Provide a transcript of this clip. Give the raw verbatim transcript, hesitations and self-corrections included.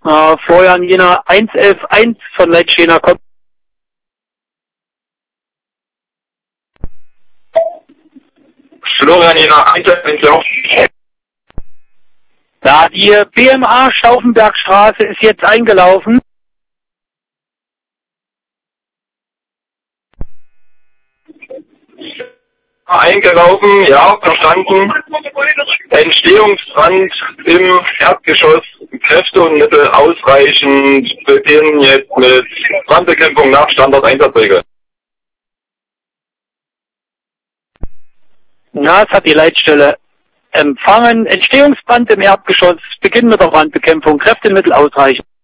Äh, Florian Jena eins elf eins von Leitschena kommt. Florian Jena eins elf eins, ja. Ja, die B M A Stauffenbergstraße ist jetzt eingelaufen. Eingelaufen, ja, verstanden. Entstehungsbrand im Erdgeschoss, Kräfte und Mittel ausreichend, beginnen jetzt mit Brandbekämpfung nach Standardeinsatzregel. Na, es hat die Leitstelle empfangen. Entstehungsbrand im Erdgeschoss, Beginn mit der Brandbekämpfung, Kräftemittel ausreichend.